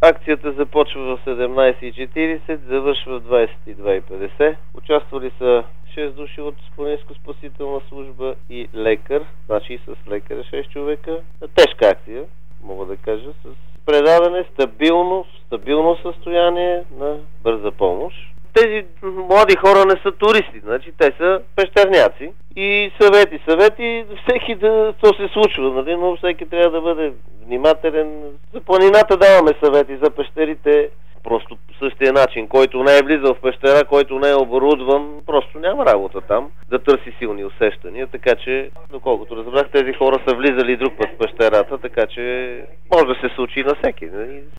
Акцията започва в 17:40, завършва в 22:50. Участвали са 6 души от Планинско-спасителна служба и лекар, значи и с лекаря 6 човека. Тежка акция, мога да кажа, с предаване стабилно състояние на бърза помощ. Тези млади хора не са туристи, значи те са пещерняци. И съвети, всеки то се случва, нали? Но всеки трябва да бъде внимателен. За планината даваме съвети, за пещерите просто по същия начин. Който не е влизал в пещера, който не е оборудван, просто няма работа там да търси силни усещания. Така че, доколкото разбрах, тези хора са влизали друг път в пещерата, така че може да се случи на всеки.